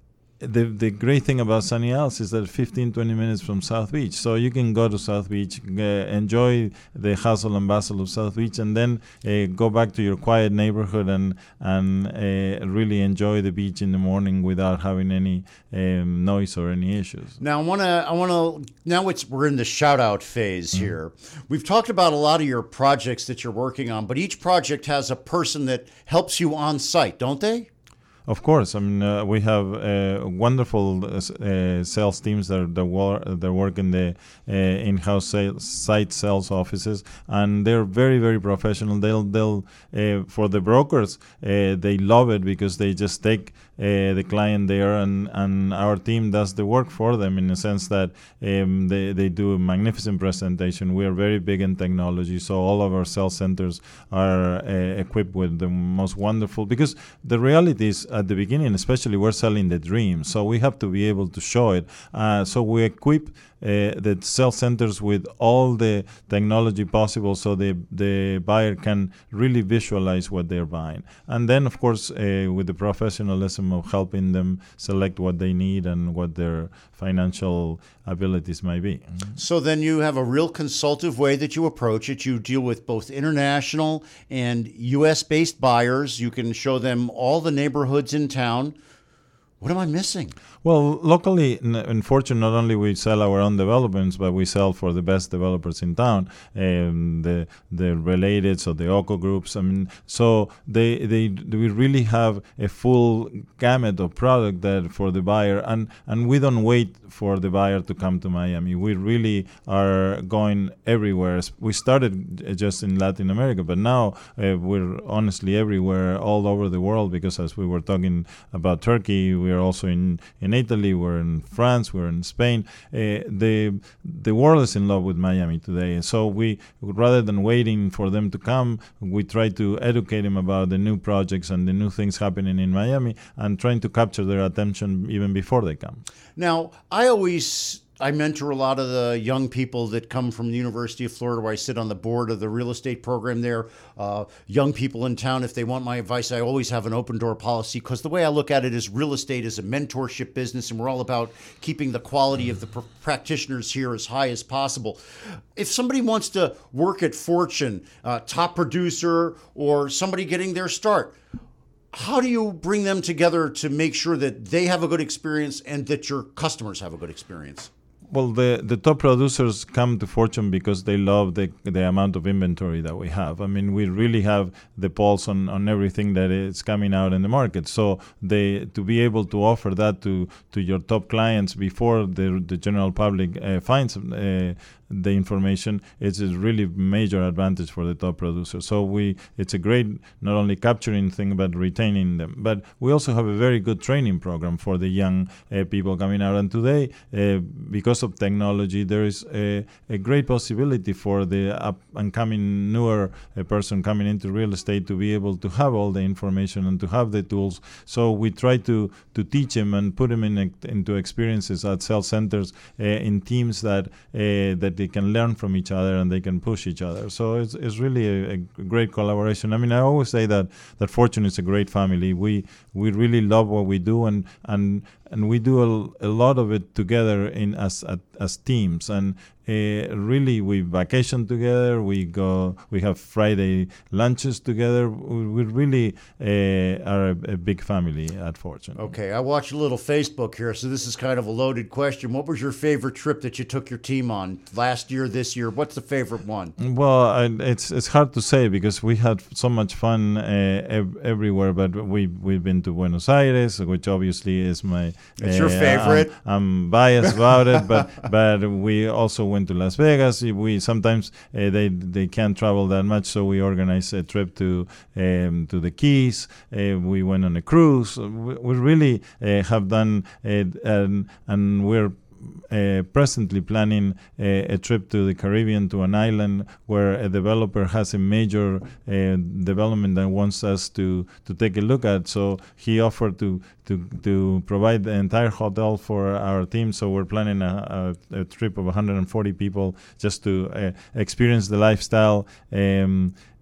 the the great thing about Sunny Isles is that fifteen, twenty minutes from South Beach. So you can go to South Beach, uh, enjoy the hustle and bustle of South Beach, and then uh, go back to your quiet neighborhood and and uh, really enjoy the beach in the morning without having any um, noise or any issues. Now I want to. I want to. Now it's we're in the shout out phase Mm-hmm. here. We've talked about a lot of your projects that you're working on, but each project has a person that helps you on site, don't they? Of course, I mean uh, we have uh, wonderful uh, uh, sales teams that that, wor- that work in the uh, in-house sales, site sales offices, and they're very very professional. They'll they'll uh, for the brokers uh, they love it because they just take uh, the client there, and, and our team does the work for them in the sense that um, they they do a magnificent presentation. We are very big in technology, so all of our sales centers are uh, equipped with the most wonderful. Because the reality is, at the beginning, especially, we're selling the dream, so we have to be able to show it. Uh, so we equip uh, the sales centers with all the technology possible, so the the buyer can really visualize what they're buying. And then, of course, uh, with the professionalism of helping them select what they need and what their financial abilities might be. So then you have a real consultative way that you approach it. You deal with both international and U S-based buyers. You can show them all the neighborhoods in town. What am I missing? Well, locally, in Fortune, not only we sell our own developments, but we sell for the best developers in town, um, the the related, so the O C O groups. I mean, so they they we really have a full gamut of product that for the buyer, and and we don't wait for the buyer to come to Miami. We really are going everywhere. We started just in Latin America, but now uh, we're honestly everywhere, all over the world. Because as we were talking about Turkey, we are also in in Italy, we're in France, we're in Spain. Uh, the the world is in love with Miami today. So we, rather than waiting for them to come, we try to educate them about the new projects and the new things happening in Miami, and trying to capture their attention even before they come. Now, I always... I mentor a lot of the young people that come from the University of Florida, where I sit on the board of the real estate program there. Uh, young people in town, if they want my advice, I always have an open door policy, because the way I look at it is real estate is a mentorship business, and we're all about keeping the quality of the pr- practitioners here as high as possible. If somebody wants to work at Fortune, uh, top producer, or somebody getting their start, how do you bring them together to make sure that they have a good experience and that your customers have a good experience? Well, the, the top producers come to Fortune because they love the the amount of inventory that we have. I mean, we really have the pulse on, on everything that is coming out in the market. So they to be able to offer that to, to your top clients before the the general public uh, finds uh, the information, it's a really major advantage for the top producers. So we it's a great not only capturing thing but retaining them. But we also have a very good training program for the young uh, people coming out. And today, uh, because of technology, there is a, a great possibility for the up and coming newer uh, person coming into real estate to be able to have all the information and to have the tools. So we try to to teach them and put them in a, into experiences at sales centers uh, in teams that uh, that they can learn from each other and they can push each other. So it's it's really a, a great collaboration. I mean, I always say that that Fortune is a great family. We we really love what we do, and and and we do a, a lot of it together in as as, as teams. And uh, really, we vacation together. We go. We have Friday lunches together. We, we really uh, are a, a big family at Fortune. Okay, I watched a little Facebook here, so this is kind of a loaded question. What was your favorite trip that you took your team on last year, this year? What's the favorite one? Well, I, it's it's hard to say because we had so much fun uh, ev- everywhere. But we we've been to Buenos Aires, which obviously is my. It's uh, your favorite. I'm, I'm biased about it, but but we also went to Las Vegas. We sometimes uh, they they can't travel that much, so we organize a trip to um, to the Keys. Uh, we went on a cruise. We, we really uh, have done it, and and we're. Uh, presently planning a, a trip to the Caribbean, to an island where a developer has a major uh, development that wants us to, to take a look at. So he offered to to to provide the entire hotel for our team. So we're planning a, a, a trip of one hundred forty people just to uh, experience the lifestyle. Um,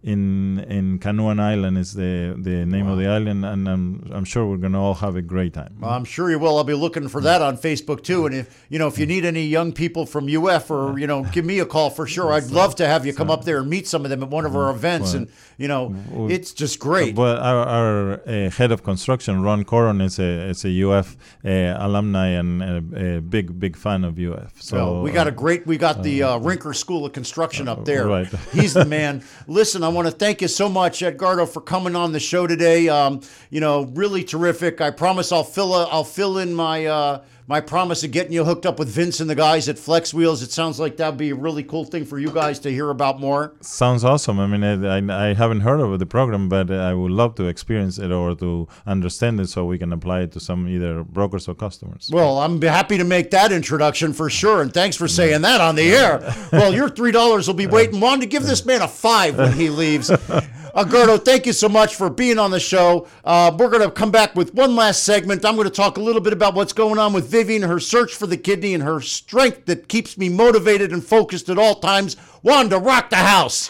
in in Canoan Island is the the name wow. of the island, and I'm I'm sure we're gonna all have a great time. Well, I'm sure you will. I'll be looking for that on Facebook too. And if you know if you need any young people from U F, or you know, give me a call for sure. I'd love to have you come up there and meet some of them at one of our events. And you know, it's just great. But our, our uh, head of construction, Ron Coron, is a is a U F uh, alumni and a, a big big fan of U F. So well, we got a great. We got the uh, Rinker School of Construction up there. Right. He's the man. Listen, I want to thank you so much, Edgardo, for coming on the show today. Um, you know, really terrific. I promise I'll fill a, I'll fill in my uh, my promise of getting you hooked up with Vince and the guys at Flex Wheels. It sounds like that'd be a really cool thing for you guys to hear about more. Sounds awesome. I mean, I, I haven't heard of the program, but I would love to experience it or to understand it so we can apply it to some either brokers or customers. Well, I'm happy to make that introduction for sure, and thanks for saying that on the air. Well, your three dollars will be waiting. Wanted to give this man a five when he leaves. Edgardo, thank you so much for being on the show. Uh, we're going to come back with one last segment. I'm going to talk a little bit about what's going on with Vivian, her search for the kidney, and her strength that keeps me motivated and focused at all times. Wanda, rock the house.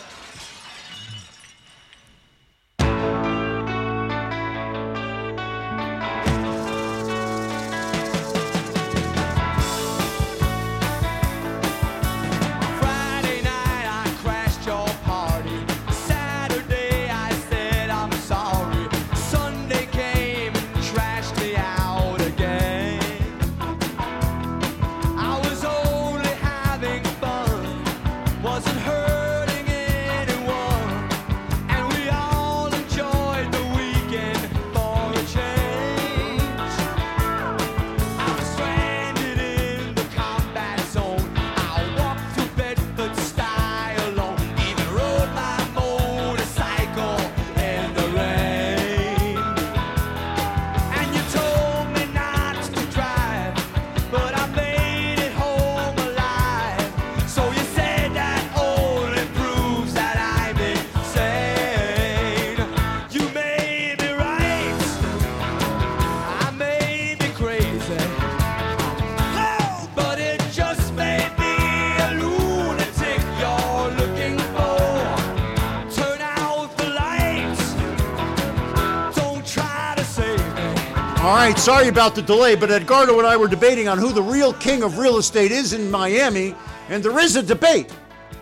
All right, sorry about the delay, but Edgardo and I were debating on who the real king of real estate is in Miami, and there is a debate,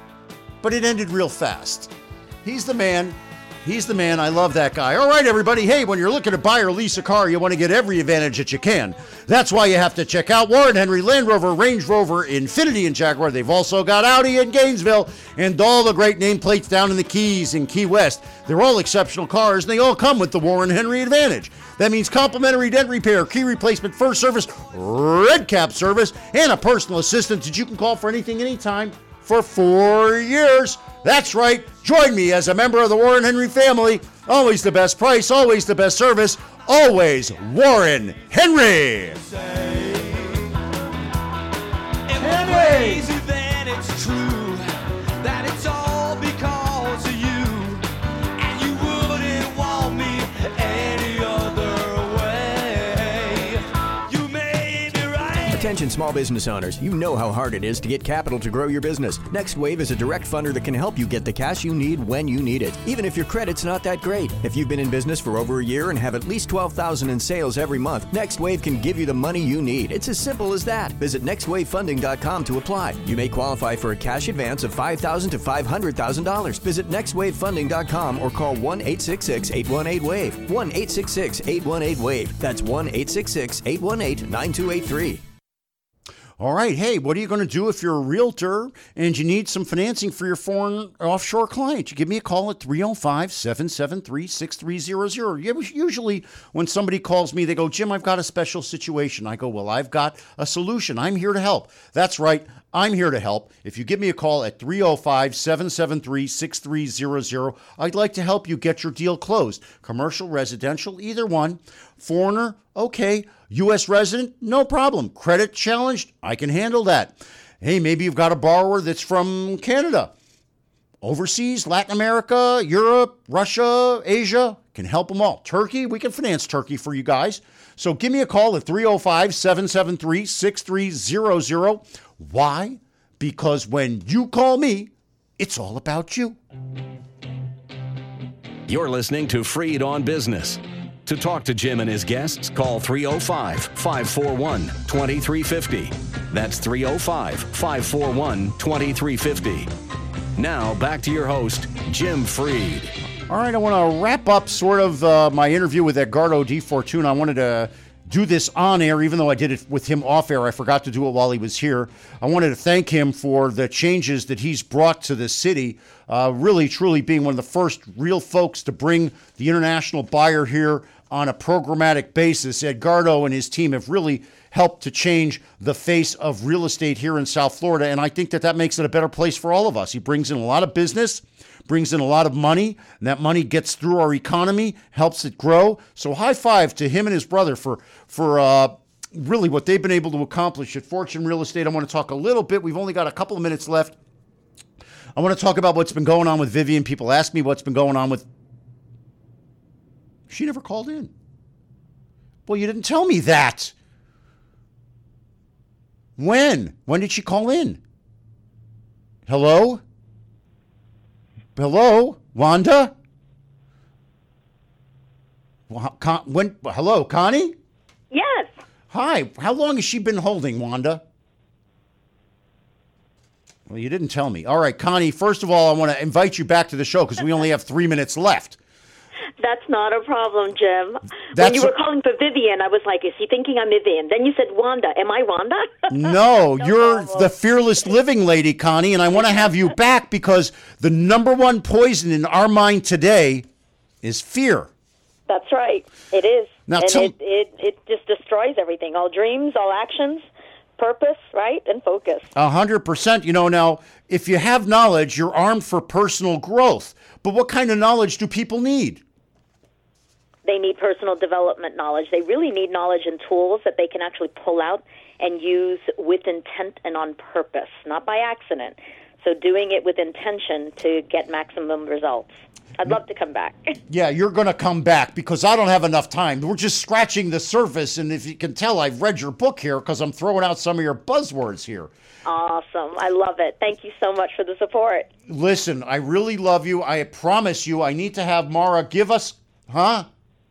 but it ended real fast. He's the man. He's the man. I love that guy. All right, everybody. Hey, when you're looking to buy or lease a car, you want to get every advantage that you can. That's why you have to check out Warren Henry, Land Rover, Range Rover, Infiniti, and Jaguar. They've also got Audi in Gainesville and all the great nameplates down in the Keys in Key West. They're all exceptional cars, and they all come with the Warren Henry Advantage. That means complimentary dent repair, key replacement, first service, red cap service, and a personal assistant that you can call for anything, anytime for four years. That's right. Join me as a member of the Warren Henry family. Always the best price, always the best service, always Warren Henry. Henry! Then it's true that it's all because of you, and you wouldn't want me any other way. You may be right. Attention small business owners, you know how hard it is to get capital to grow your business. NextWave is a direct funder that can help you get the cash you need when you need it, even if your credit's not that great. If you've been in business for over a year and have at least twelve thousand dollars in sales every month, NextWave can give you the money you need. It's as simple as that. Visit next wave funding dot com to apply. You may qualify for a cash advance of five thousand dollars to five hundred thousand dollars. Visit next wave funding dot com or call one eight six six, eight one eight, wave. one eight six six, eight one eight, wave. That's one eight six six, eight one eight, nine two eight three. All right, hey, what are you going to do if you're a realtor and you need some financing for your foreign offshore client? You give me a call at three oh five, seven seven three, six three zero zero. Usually when somebody calls me, they go, Jim, I've got a special situation. I go, well, I've got a solution. I'm here to help. That's right. I'm here to help. If you give me a call at three oh five, seven seven three, six three zero zero, I'd like to help you get your deal closed. Commercial, residential, either one. Foreigner, okay. U S resident, no problem. Credit challenged, I can handle that. Hey, maybe you've got a borrower that's from Canada. Overseas, Latin America, Europe, Russia, Asia, can help them all. Turkey, we can finance Turkey for you guys. So give me a call at three oh five, seven seven three, six three zero zero. Why? Because when you call me, it's all about you. You're listening to Freed on Business. To talk to Jim and his guests, call three oh five, five four one, two three five oh. That's three oh five, five four one, two three five oh. Now, back to your host, Jim Freed. All right, I want to wrap up sort of uh, my interview with Edgardo Di Fortuna. I wanted to do this on air, even though I did it with him off air. I forgot to do it while he was here. I wanted to thank him for the changes that he's brought to the city, uh, really, truly being one of the first real folks to bring the international buyer here on a programmatic basis. Edgardo and his team have really helped to change the face of real estate here in South Florida, and I think that that makes it a better place for all of us. He brings in a lot of business, brings in a lot of money, and that money gets through our economy, helps it grow. So high five to him and his brother for for uh, really what they've been able to accomplish at Fortune Real Estate. I want to talk a little bit. We've only got a couple of minutes left. I want to talk about what's been going on with Vivian. People ask me what's been going on with... She never called in. Well, you didn't tell me that. When? When did she call in? Hello? Hello? Wanda? Con- when? Hello, Connie? Yes. Hi. How long has she been holding, Wanda? Well, you didn't tell me. All right, Connie, first of all, I want to invite you back to the show because we only have three minutes left. That's not a problem, Jim. That's when you were calling for Vivian, I was like, is he thinking I'm Vivian? Then you said Wanda. Am I Wanda? No, no you're problem. The fearless living lady, Connie, and I want to have you back because the number one poison in our mind today is fear. That's right. It is. Now, and tell- it, it, it just destroys everything. All dreams, all actions, purpose, right, and focus. A hundred percent. You know, now, if you have knowledge, you're armed for personal growth. But what kind of knowledge do people need? They need personal development knowledge. They really need knowledge and tools that they can actually pull out and use with intent and on purpose, not by accident. So doing it with intention to get maximum results. I'd love to come back. Yeah, you're going to come back because I don't have enough time. We're just scratching the surface, and if you can tell, I've read your book here because I'm throwing out some of your buzzwords here. Awesome. I love it. Thank you so much for the support. Listen, I really love you. I promise you I need to have Mara give us, huh?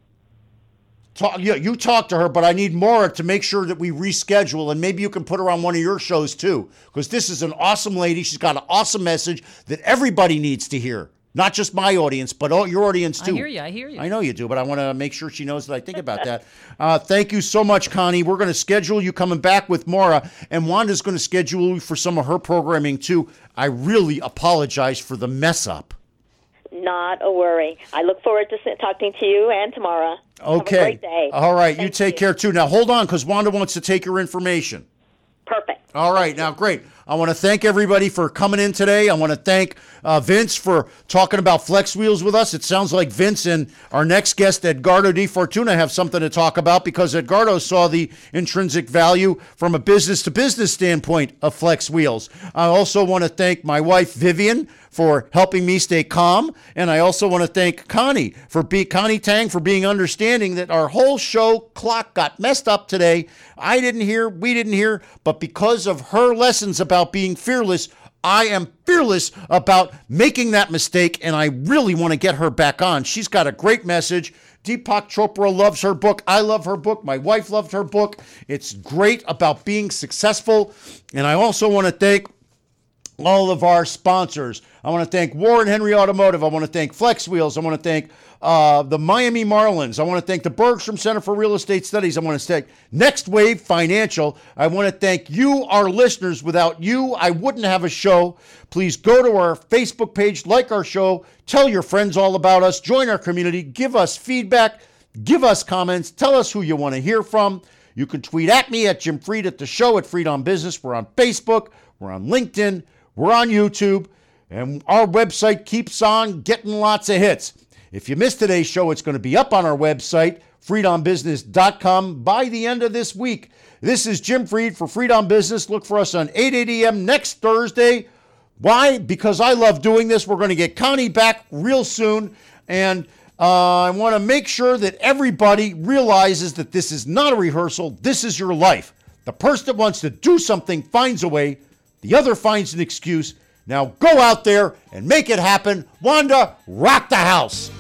Talk, yeah, you talk to her, but I need Mara to make sure that we reschedule, and maybe you can put her on one of your shows too, because this is an awesome lady. She's got an awesome message that everybody needs to hear, not just my audience, but all your audience too. I hear you. I hear you. I know you do, but I want to make sure she knows that I think about that. Uh, thank you so much, Connie. We're going to schedule you coming back with Mara, and Wanda's going to schedule you for some of her programming too. I really apologize for the mess up. Not a worry. I look forward to talking to you and tomorrow. Okay. Have a great day. All right. Thank you take you. care, too. Now, hold on, because Wanda wants to take your information. Perfect. All right. Now, great. I want to thank everybody for coming in today. I want to thank uh, Vince for talking about Flex Wheels with us. It sounds like Vince and our next guest, Edgardo Di Fortuna, have something to talk about because Edgardo saw the intrinsic value from a business-to-business standpoint of Flex Wheels. I also want to thank my wife, Vivian, for helping me stay calm. And I also want to thank Connie for be Connie Tang for being understanding that our whole show clock got messed up today. I didn't hear, we didn't hear, but because of her lessons about being fearless, I am fearless about making that mistake, and I really want to get her back on. She's got a great message. Deepak Chopra loves her book. I love her book. My wife loved her book. It's great about being successful. And I also want to thank all of our sponsors. I want to thank Warren Henry Automotive. I want to thank Flex Wheels. I want to thank uh, the Miami Marlins. I want to thank the Bergstrom Center for Real Estate Studies. I want to thank Next Wave Financial. I want to thank you, our listeners. Without you, I wouldn't have a show. Please go to our Facebook page, like our show, tell your friends all about us, join our community, give us feedback, give us comments, tell us who you want to hear from. You can tweet at me at Jim Freed, at the show at Freed on Business. We're on Facebook. We're on LinkedIn. We're on YouTube, and our website keeps on getting lots of hits. If you missed today's show, it's going to be up on our website, freed on business dot com, by the end of this week. This is Jim Freed for Freed on Business. Look for us on eight a.m. next Thursday. Why? Because I love doing this. We're going to get Connie back real soon, and uh, I want to make sure that everybody realizes that this is not a rehearsal. This is your life. The person that wants to do something finds a way. The other finds an excuse. Now go out there and make it happen. Wanda, rock the house.